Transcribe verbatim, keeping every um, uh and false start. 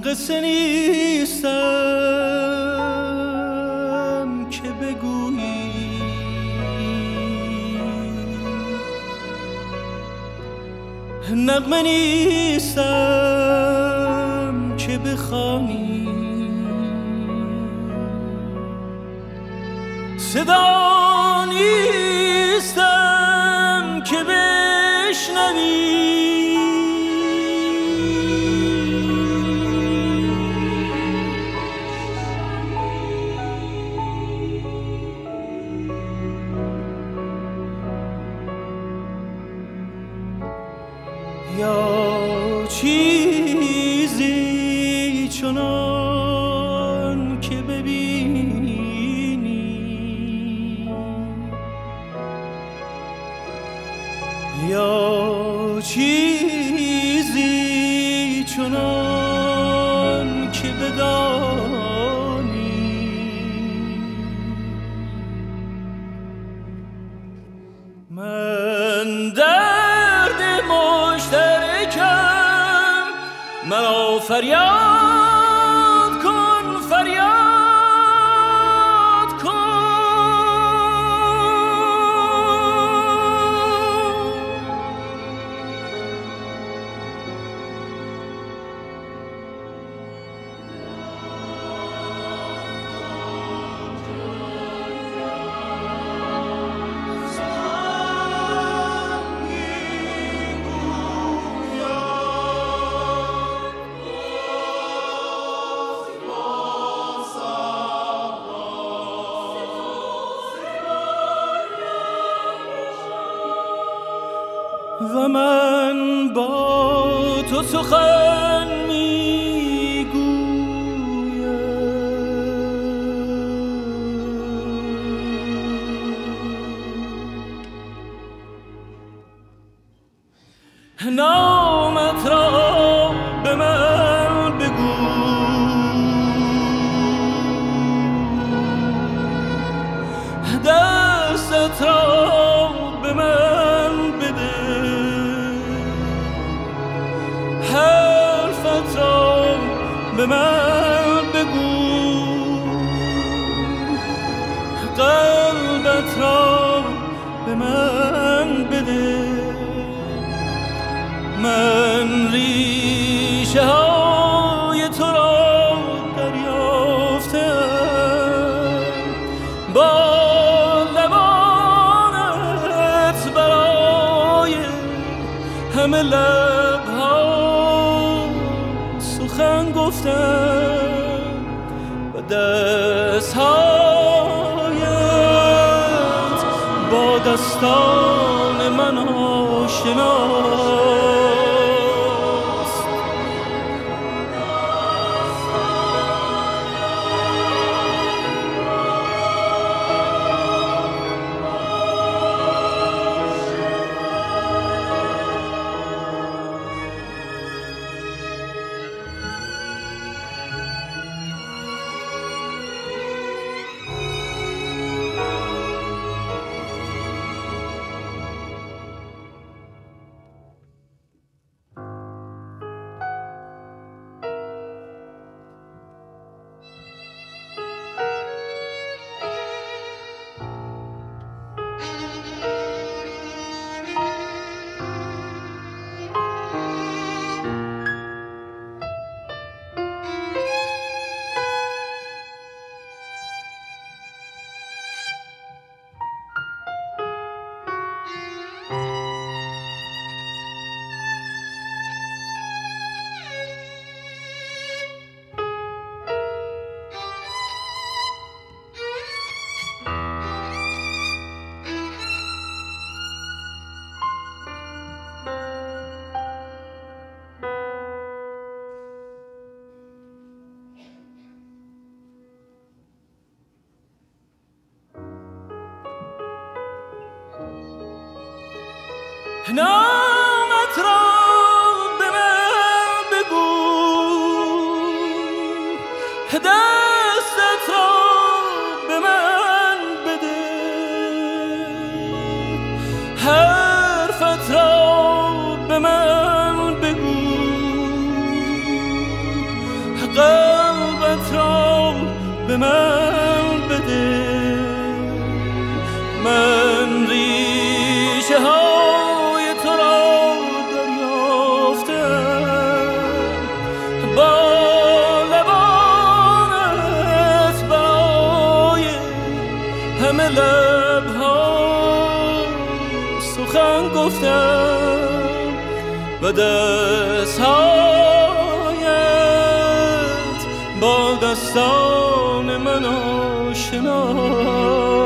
قصه نیستم که بگویی، نغمه نیستم که بخوانی، صدا نیستم که بشنوی، یا چیزی چنان که ببینی، یا چیزی چنان که بدانی، من درد مشترکم، مرا فریاد کن، فریاد کن. و من با تو سخن میگویم، نامت را به من بگو، دستت را به من بده، حرفت را به من بگو، قلبت را به من بده. من ریشه های تو را دریافتم، با لبانت برای همه لبها سخن گفتم و دستهایت با دستان من آشناست. نامت را به من بگو، دستت را به من بده، حرفت را به من بگو، من بده. من ریشه های تو را دریافتم، با لبانت برای همه لبها سخن گفتم و دستهایت با دستان من آشنا.